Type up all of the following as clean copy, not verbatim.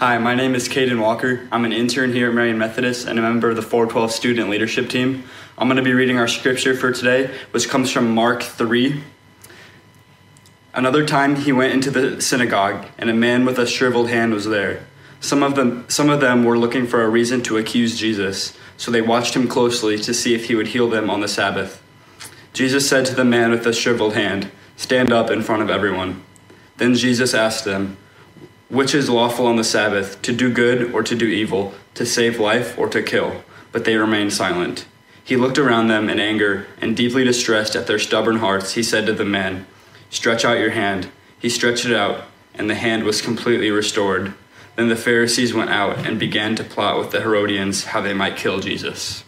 Hi, my name is Caden Walker. I'm an intern here at Marian Methodist and a member of the 412 student leadership team. I'm going to be reading our scripture for today, which comes from Mark 3. Another time he went into the synagogue, and a man with a shriveled hand was there. Some of them were looking for a reason to accuse Jesus, so they watched him closely to see if he would heal them on the Sabbath. Jesus said to the man with the shriveled hand, "Stand up in front of everyone." Then Jesus asked them, "Which is lawful on the Sabbath, to do good or to do evil, to save life or to kill?" But they remained silent. He looked around them in anger, and deeply distressed at their stubborn hearts, he said to the man, "Stretch out your hand." He stretched it out, and the hand was completely restored. Then the Pharisees went out and began to plot with the Herodians how they might kill Jesus.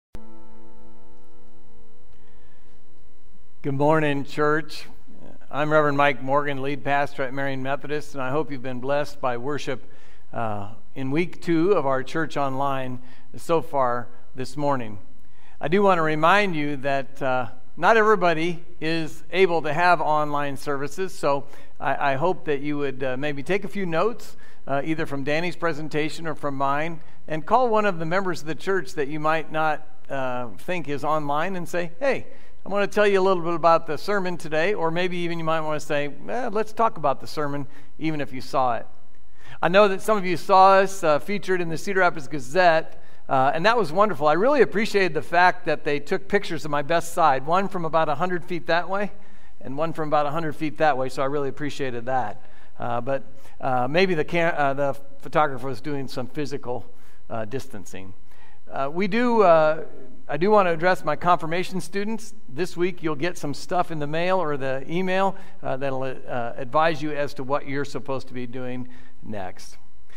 Good morning, church. I'm Reverend Mike Morgan, lead pastor at Marian Methodist, and I hope you've been blessed by worship in week 2 of our Church Online so far this morning. I do want to remind you that not everybody is able to have online services, so I hope that you would maybe take a few notes, either from Danny's presentation or from mine, and call one of the members of the church that you might not think is online and say, "Hey, I want to tell you a little bit about the sermon today," or maybe even you might want to say, "Let's talk about the sermon," even if you saw it. I know that some of you saw us featured in the Cedar Rapids Gazette, and that was wonderful. I really appreciated the fact that they took pictures of my best side, one from about 100 feet that way, and one from about 100 feet that way, so I really appreciated that. But maybe the photographer was doing some physical distancing. I do want to address my confirmation students. This week you'll get some stuff in the mail or the email that'll advise you as to what you're supposed to be doing next.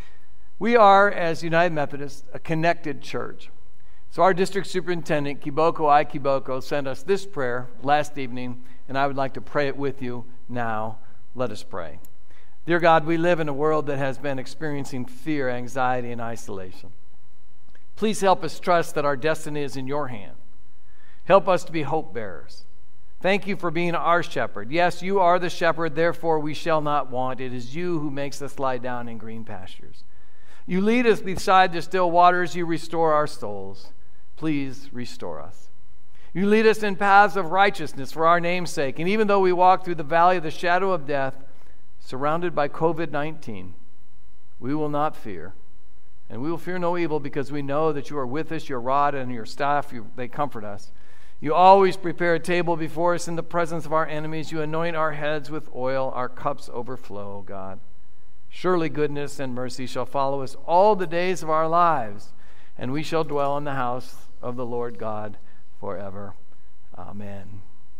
We are, as United Methodist, a connected church. So our district superintendent, Kiboko I. Kiboko, sent us this prayer last evening, and I would like to pray it with you now. Let us pray. Dear God, we live in a world that has been experiencing fear, anxiety, and isolation. Please help us trust that our destiny is in your hand. Help us to be hope bearers. Thank you for being our shepherd. Yes, you are the shepherd, therefore we shall not want. It is you who makes us lie down in green pastures. You lead us beside the still waters. You restore our souls. Please restore us. You lead us in paths of righteousness for our name's sake. And even though we walk through the valley of the shadow of death, surrounded by COVID-19, we will not fear. And we will fear no evil because we know that you are with us, your rod and your staff, they comfort us. You always prepare a table before us in the presence of our enemies. You anoint our heads with oil, our cups overflow, God. Surely goodness and mercy shall follow us all the days of our lives, and we shall dwell in the house of the Lord God forever. Amen.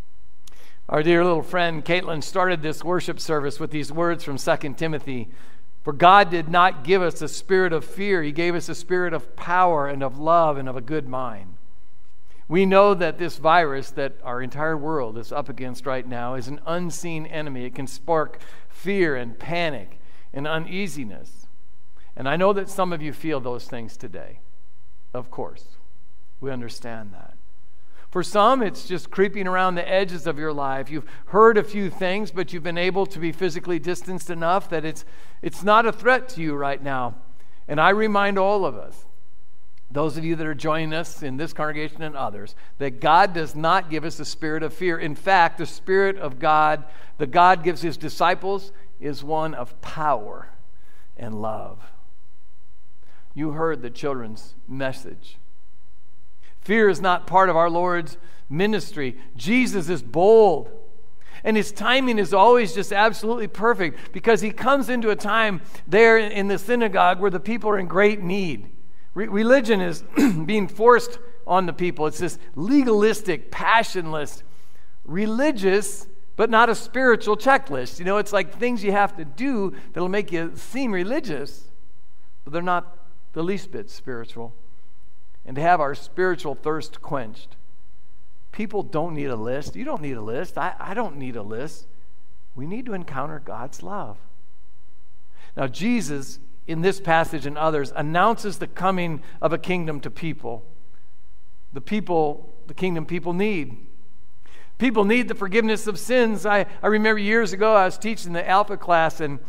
Our dear little friend Caitlin started this worship service with these words from 2 Timothy. For God did not give us a spirit of fear. He gave us a spirit of power and of love and of a good mind. We know that this virus that our entire world is up against right now is an unseen enemy. It can spark fear and panic and uneasiness. And I know that some of you feel those things today. Of course, we understand that. For some, it's just creeping around the edges of your life. You've heard a few things, but you've been able to be physically distanced enough that it's not a threat to you right now. And I remind all of us, those of you that are joining us in this congregation and others, that God does not give us a spirit of fear. In fact, the Spirit of God, that God gives his disciples, is one of power and love. You heard the children's message. Fear is not part of our Lord's ministry. Jesus is bold. And his timing is always just absolutely perfect because he comes into a time there in the synagogue where the people are in great need. Religion is being forced on the people. It's this legalistic, passionless, religious, but not a spiritual checklist. You know, it's like things you have to do that'll make you seem religious, but they're not the least bit spiritual. And to have our spiritual thirst quenched. People don't need a list. You don't need a list. I don't need a list. We need to encounter God's love. Now, Jesus, in this passage and others, announces the coming of a kingdom to people. The kingdom people need. People need the forgiveness of sins. I remember years ago I was teaching the Alpha class, and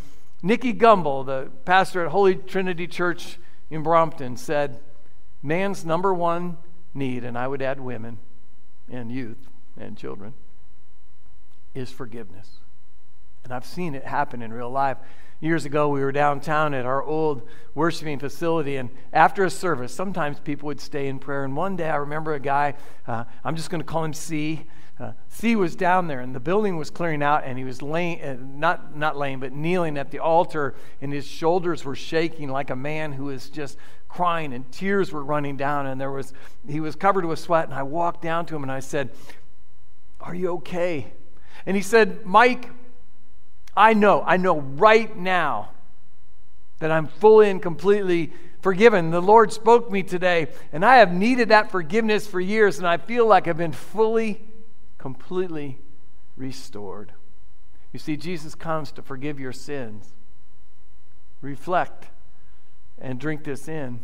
Nicky Gumbel, the pastor at Holy Trinity Church in Brompton, said, man's number one need, and I would add women and youth and children, is forgiveness. And I've seen it happen in real life. Years ago, we were downtown at our old worshiping facility, and after a service, sometimes people would stay in prayer. And one day, I remember a guy, I'm just going to call him C. C was down there, and the building was clearing out, and he was laying, not laying, but kneeling at the altar, and his shoulders were shaking like a man who was just crying, and tears were running down, and he was covered with sweat. And I walked down to him, and I said, "Are you okay?" And he said, "Mike, I know right now that I'm fully and completely forgiven. The Lord spoke to me today, and I have needed that forgiveness for years, and I feel like I've been fully, completely restored." You see, Jesus comes to forgive your sins. Reflect and drink this in.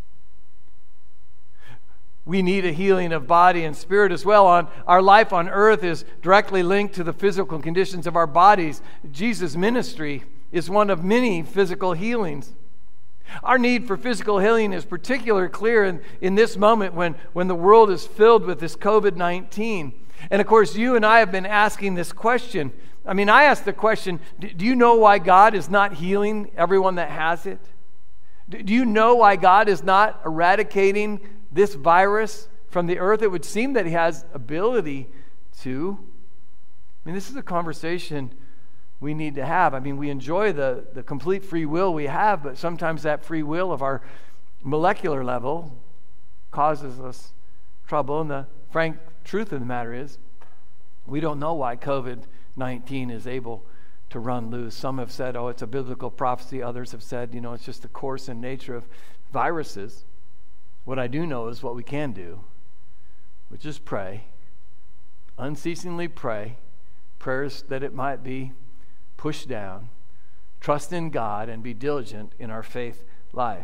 We need a healing of body and spirit as well. Our life on earth is directly linked to the physical conditions of our bodies. Jesus' ministry is one of many physical healings. Our need for physical healing is particularly clear in this moment when the world is filled with this COVID-19. And of course, you and I have been asking this question. I mean, I asked the question, do you know why God is not healing everyone that has it? Do you know why God is not eradicating this virus from the earth? It would seem that he has ability to. I mean, this is a conversation we need to have. I mean, we enjoy the complete free will we have, but sometimes that free will of our molecular level causes us trouble. And the frank truth of the matter is, we don't know why COVID-19 is able to run loose. Some have said, oh, it's a biblical prophecy. Others have said, it's just the course and nature of viruses. What I do know is what we can do, which is pray, unceasingly pray, prayers that it might be pushed down, trust in God, and be diligent in our faith life.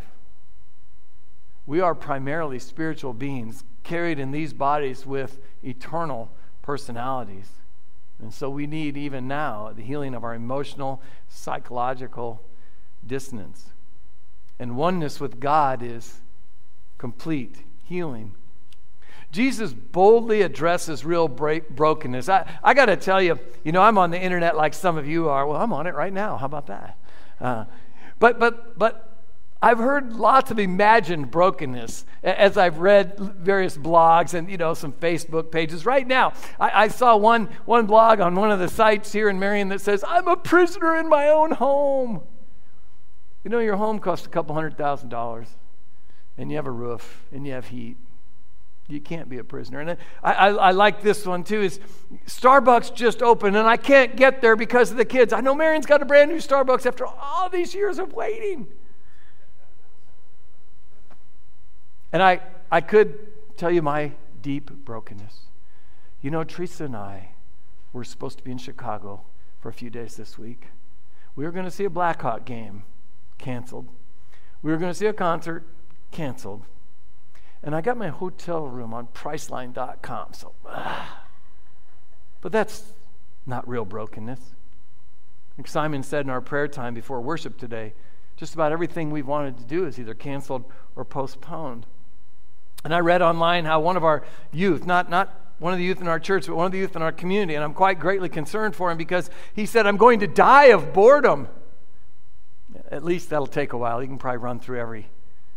We are primarily spiritual beings carried in these bodies with eternal personalities. And so we need, even now, the healing of our emotional, psychological dissonance. And oneness with God is complete healing. Jesus boldly addresses real brokenness. I got to tell you, I'm on the internet like some of you are. Well, I'm on it right now. How about that? But I've heard lots of imagined brokenness as I've read various blogs and some Facebook pages. Right now, I saw one blog on one of the sites here in Marion that says, "I'm a prisoner in my own home." Your home costs a couple $100,000, and you have a roof and you have heat. You can't be a prisoner. And I like this one too. Is Starbucks just opened and I can't get there because of the kids. I know Marion's got a brand new Starbucks after all these years of waiting. And I could tell you my deep brokenness. Teresa and I were supposed to be in Chicago for a few days this week. We were going to see a Blackhawk game, canceled. We were going to see a concert, canceled. And I got my hotel room on Priceline.com. But that's not real brokenness. Like Simon said in our prayer time before worship today, just about everything we've wanted to do is either canceled or postponed. And I read online how one of our youth, not one of the youth in our church, but one of the youth in our community, and I'm quite greatly concerned for him because he said, "I'm going to die of boredom." At least that'll take a while. He can probably run through every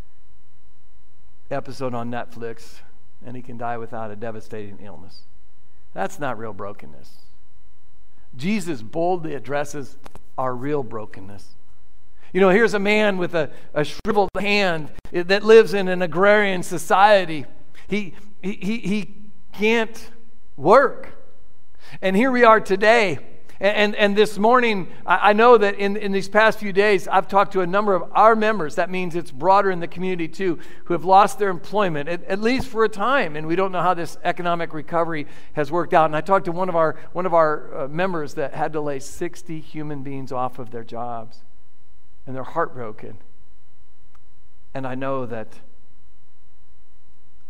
episode on Netflix, and he can die without a devastating illness. That's not real brokenness. Jesus boldly addresses our real brokenness. Here's a man with a shriveled hand that lives in an agrarian society. He can't work. And here we are today. And this morning, I know that in these past few days, I've talked to a number of our members. That means it's broader in the community too, who have lost their employment, at least for a time. And we don't know how this economic recovery has worked out. And I talked to one of our members that had to lay 60 human beings off of their jobs. And they're heartbroken. And I know that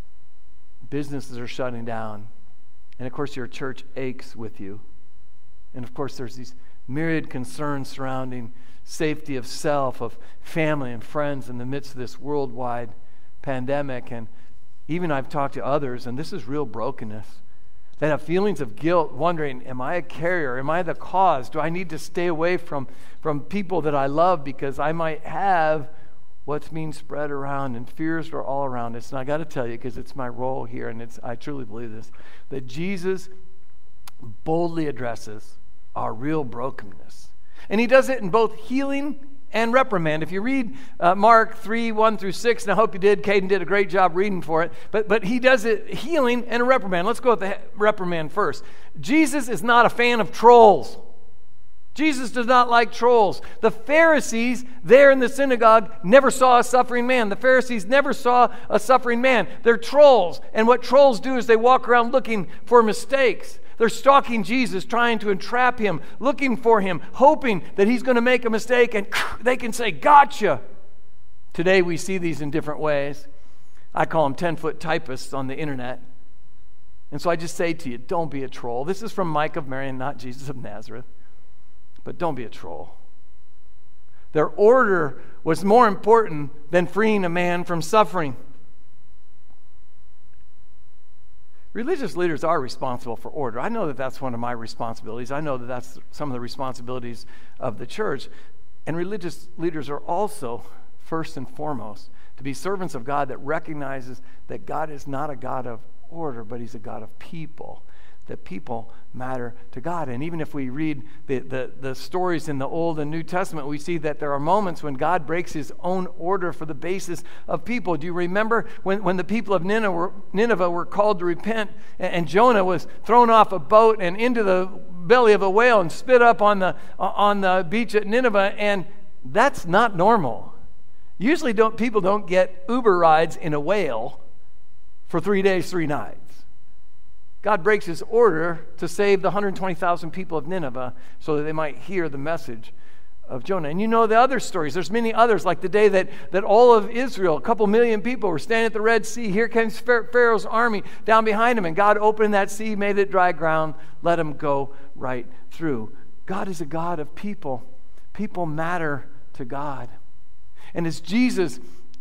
businesses are shutting down. And of course, your church aches with you. And of course, there's these myriad concerns surrounding safety of self, of family and friends in the midst of this worldwide pandemic. And even I've talked to others, and this is real brokenness, that have feelings of guilt, wondering, am I a carrier? Am I the cause? Do I need to stay away from people that I love because I might have what's being spread around, and fears are all around us. And I got to tell you, because it's my role here, and I truly believe this, that Jesus boldly addresses our real brokenness. And he does it in both healing and reprimand. If you read Mark 3, 1 through 6, and I hope you did, Caden did a great job reading for it, but he does it healing and a reprimand. Let's go with the reprimand first. Jesus is not a fan of trolls. Jesus does not like trolls. The Pharisees there in the synagogue never saw a suffering man. The Pharisees never saw a suffering man. They're trolls. And what trolls do is they walk around looking for mistakes. They're stalking Jesus, trying to entrap him, looking for him, hoping that he's going to make a mistake and they can say, gotcha. Today we see these in different ways. I call them 10-foot typists on the internet. And so I just say to you, don't be a troll. This is from Mike of Marion, not Jesus of Nazareth. But don't be a troll. Their order was more important than freeing a man from suffering. Religious leaders are responsible for order. I know that that's one of my responsibilities. I know that that's some of the responsibilities of the church. And religious leaders are also, first and foremost, to be servants of God that recognizes that God is not a God of order, but he's a God of people. That people matter to God. And even if we read the stories in the Old and New Testament, we see that there are moments when God breaks his own order for the basis of people. Do you remember when the people of Nineveh were called to repent, and Jonah was thrown off a boat and into the belly of a whale and spit up on the beach at Nineveh? And that's not normal. Usually people don't get Uber rides in a whale for 3 days, 3 nights. God breaks his order to save the 120,000 people of Nineveh so that they might hear the message of Jonah. And you know the other stories. There's many others, like the day that all of Israel, a couple million people, were standing at the Red Sea. Here comes Pharaoh's army down behind him, and God opened that sea, made it dry ground, let them go right through. God is a God of people. People matter to God. And as Jesus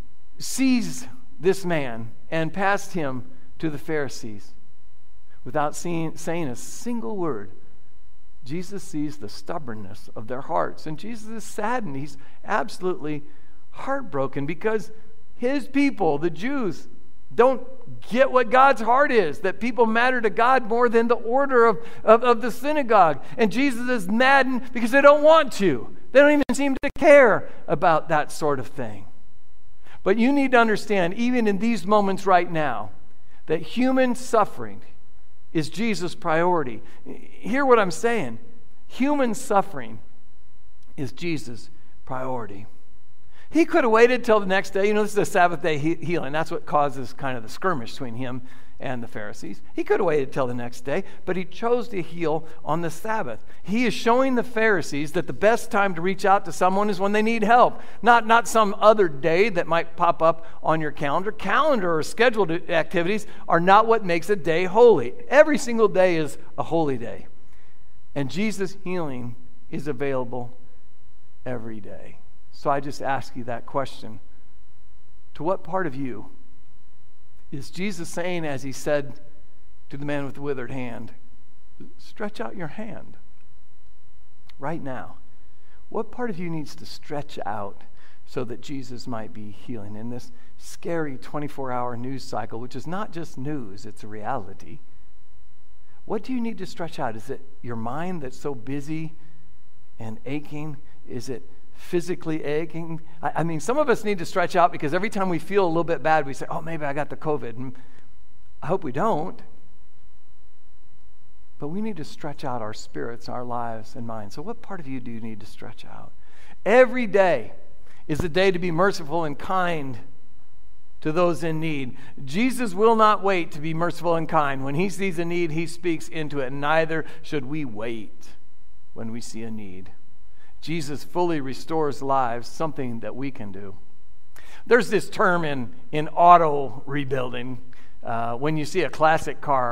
sees this man and passed him to the Pharisees, without saying a single word, Jesus sees the stubbornness of their hearts. And Jesus is saddened. He's absolutely heartbroken because his people, the Jews, don't get what God's heart is, that people matter to God more than the order of the synagogue. And Jesus is maddened because they don't want to. They don't even seem to care about that sort of thing. But you need to understand, even in these moments right now, that human suffering is Jesus' priority. Hear what I'm saying. Human suffering is Jesus' priority. He could have waited till the next day. You know, this is a Sabbath day healing. That's what causes kind of the skirmish between him and the Pharisees. He could have waited till the next day, but he chose to heal on the Sabbath. He is showing the Pharisees that the best time to reach out to someone is when they need help, not some other day that might pop up on your calendar. Calendar or scheduled activities are not what makes a day holy. Every single day is a holy day. And Jesus' healing is available every day. So I just ask you that question. To what part of you is Jesus saying, as he said to the man with the withered hand, stretch out your hand right now? What part of you needs to stretch out so that Jesus might be healing in this scary 24-hour news cycle, which is not just news, it's a reality? What do you need to stretch out? Is it your mind that's so busy and aching? Is it physically aching? I mean, some of us need to stretch out because every time we feel a little bit bad, we say, oh, maybe I got the COVID. And I hope we don't. But we need to stretch out our spirits, our lives, and minds. So what part of you do you need to stretch out? Every day is a day to be merciful and kind to those in need. Jesus will not wait to be merciful and kind. When he sees a need, he speaks into it. And neither should we wait when we see a need. Jesus fully restores lives, something that we can do. There's this term in auto rebuilding. When you see a classic car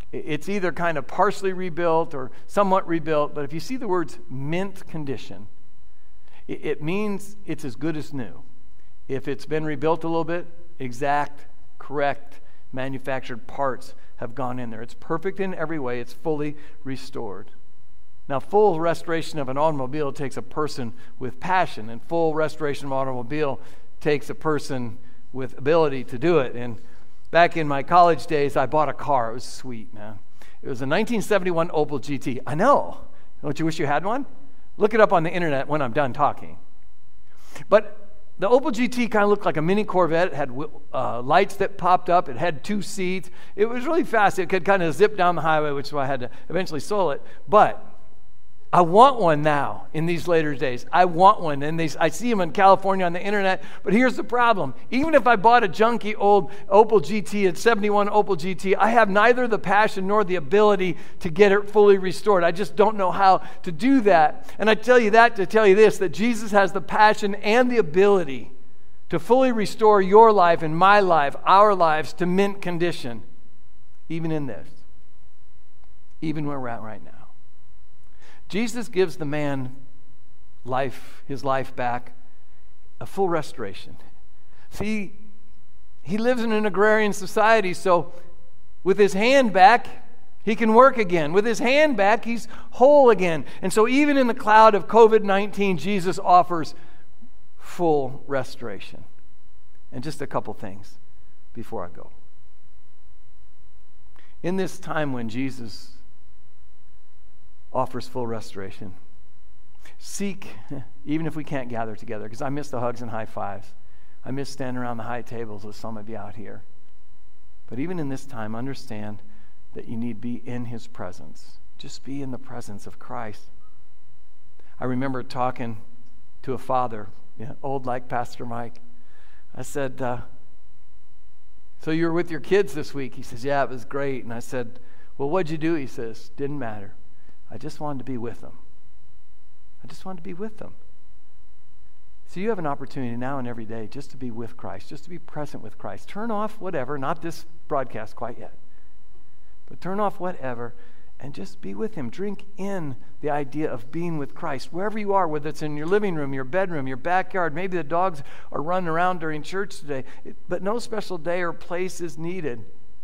It's either kind of partially rebuilt or somewhat rebuilt, but if you see the words mint condition, it means it's as good as new. If it's been rebuilt a little bit, exact, correct, manufactured parts have gone in there. It's perfect in every way. It's fully restored. Now, full restoration of an automobile takes a person with passion, and full restoration of an automobile takes a person with ability to do it. And back in my college days, I bought a car. It was sweet, man. It was a 1971 Opel GT. I know. Don't you wish you had one? Look it up on the internet when I'm done talking. But the Opel GT kind of looked like a mini Corvette. It had lights that popped up. It had 2 seats. It was really fast. It could kind of zip down the highway, which is why I had to eventually sell it. But I want one now in these later days. I want one. And I see them in California on the internet. But here's the problem. Even if I bought a junky old Opel GT, a 71 Opel GT, I have neither the passion nor the ability to get it fully restored. I just don't know how to do that. And I tell you that to tell you this, that Jesus has the passion and the ability to fully restore your life and my life, our lives, to mint condition. Even in this. Even where we're at right now. Jesus gives the man life, his life back, a full restoration. See, he lives in an agrarian society, so with his hand back, he can work again. With his hand back, he's whole again. And so even in the cloud of COVID-19, Jesus offers full restoration. And just a couple things before I go. In this time when Jesus offers full restoration, seek, even if we can't gather together, because I miss the hugs and high fives. I miss standing around the high tables with some of you out here. But even in this time, understand that you need to be in his presence. Just be in the presence of Christ. I remember talking to a father, old like Pastor Mike. I said, so you were with your kids this week? He says, yeah, it was great. And I said, well, what'd you do? He says, didn't matter. I just wanted to be with them. I just wanted to be with them. So you have an opportunity now and every day just to be with Christ, just to be present with Christ. Turn off whatever, not this broadcast quite yet, but turn off whatever and just be with him. Drink in the idea of being with Christ. Wherever you are, whether it's in your living room, your bedroom, your backyard, maybe the dogs are running around during church today, but no special day or place is needed.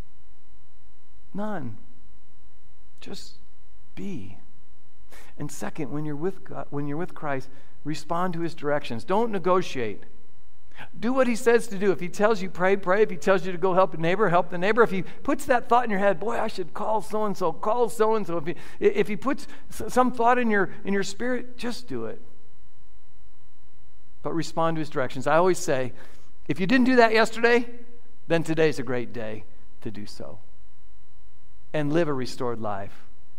None. Just be. And second, when you're with God, when you're with Christ, respond to his directions. Don't negotiate. Do what he says to do. If he tells you pray, pray. If he tells you to go help a neighbor, help the neighbor. If he puts that thought in your head, boy, I should call so-and-so, call so-and-so. If he puts some thought in your spirit, just do it. But respond to his directions. I always say, if you didn't do that yesterday, then today's a great day to do so. And live a restored life.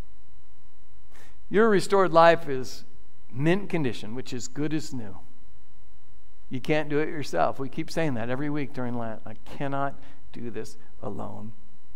Your restored life is mint condition, which is good as new. You can't do it yourself. We keep saying that every week during Lent. I cannot do this alone.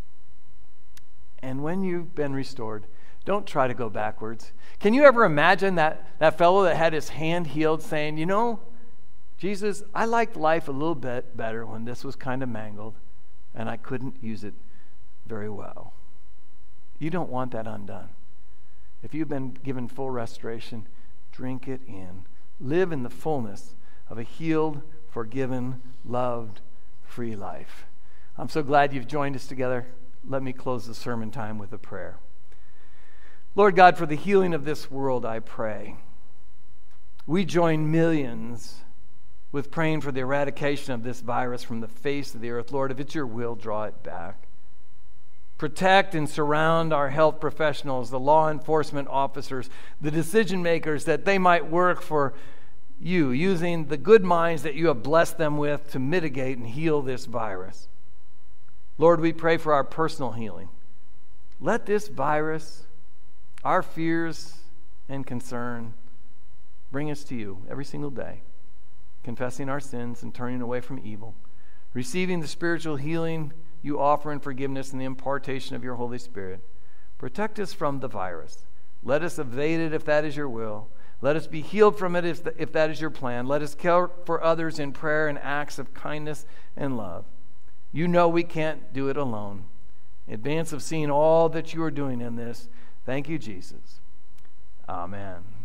And when you've been restored, don't try to go backwards. Can you ever imagine that fellow that had his hand healed saying, Jesus, I liked life a little bit better when this was kind of mangled and I couldn't use it very well. You don't want that undone. If you've been given full restoration, drink it in. Live in the fullness of a healed, forgiven, loved, free life. I'm so glad you've joined us together. Let me close the sermon time with a prayer. Lord God, for the healing of this world, I pray. We join millions with praying for the eradication of this virus from the face of the earth. Lord, if it's your will, draw it back. Protect and surround our health professionals, the law enforcement officers, the decision makers, that they might work for you, using the good minds that you have blessed them with to mitigate and heal this virus. Lord, we pray for our personal healing. Let this virus, our fears and concern, bring us to you every single day, confessing our sins and turning away from evil, receiving the spiritual healing you offer in forgiveness and the impartation of your Holy Spirit. Protect us from the virus. Let us evade it if that is your will. Let us be healed from it if that is your plan. Let us care for others in prayer and acts of kindness and love. You know we can't do it alone. In advance of seeing all that you are doing in this, thank you, Jesus. Amen.